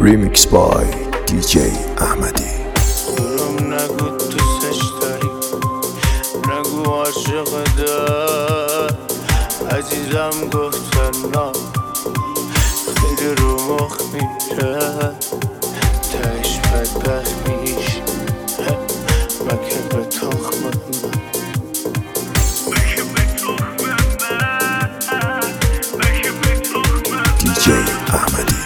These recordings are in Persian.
Remix by DJ احمدی. نگو دوستش داری، نگو عاشق دار عزیزم گفتن نه، خیلی رو مخ میره تش بدبخت میشه مگه به تخم من DJ احمدی.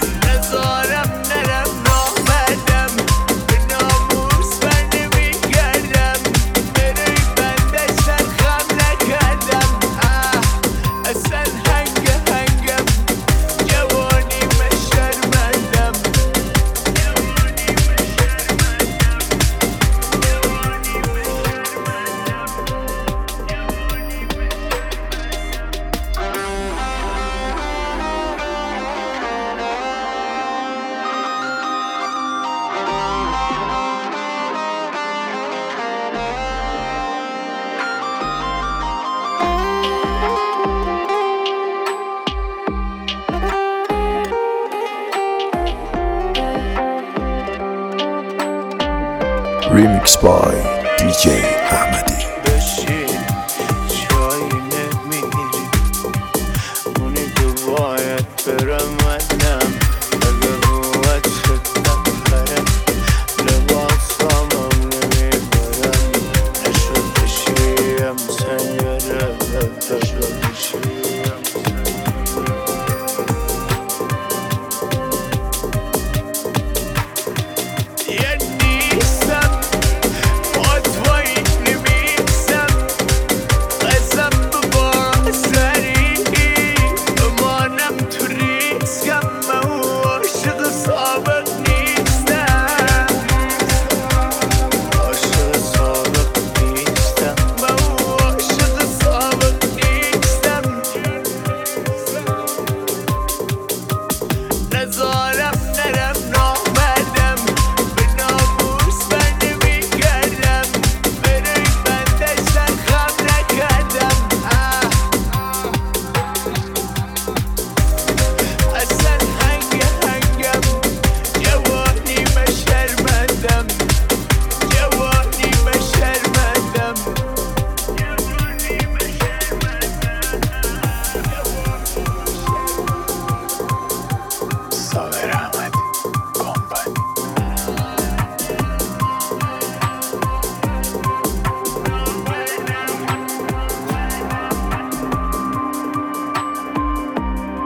Remix by DJ احمدی. بشین چای نمیری اونی تو باید برم منم اگه قوت شدم برم لباسامم نمیبرم نشد بشیم سنگره نشد بشیم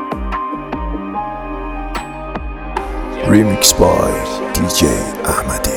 Remix by DJ احمدی.